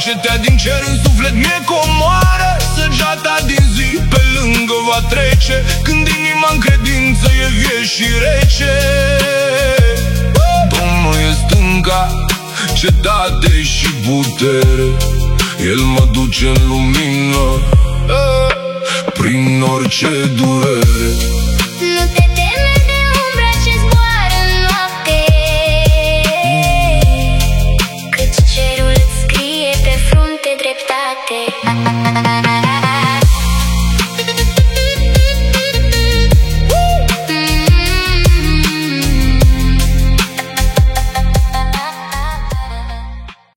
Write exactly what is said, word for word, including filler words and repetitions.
Cetea din cer în suflet mie comoară. Săgeata din zi pe lângă va trece, când inima în credință e vie și rece. Domnul e stânga, cetate și putere, El mă duce în lumină prin orice durere. Nu te teme de umbra ce zboară în noapte, căci cerul îți scrie pe frunte dreptate.